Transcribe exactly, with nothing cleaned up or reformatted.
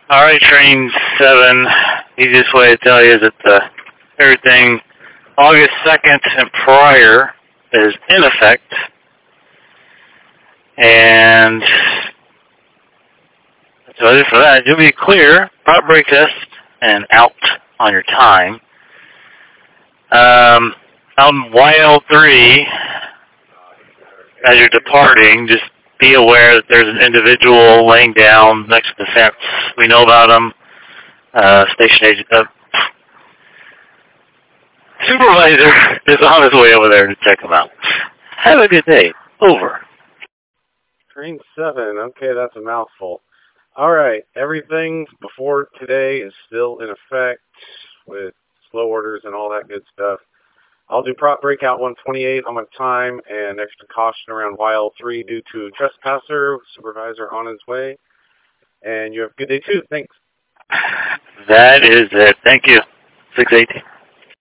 All right, train seven. Easiest way to tell you is that the, everything August second and prior is in effect. And so for that, you'll be clear, prop brake test, and out on your time. Um, on Y L three, as you're departing, just be aware that there's an individual laying down next to the fence. We know about him. Uh, station agent, uh, supervisor is on his way over there to check him out. Have a good day. Over. Train seven. Okay, that's a mouthful. All right, everything before today is still in effect with slow orders and all that good stuff. I'll do prop breakout one twenty-eight on my time and extra caution around Y L three due to trespasser, supervisor on his way. And you have a good day too. Thanks. That is it. Thank you. six eighteen.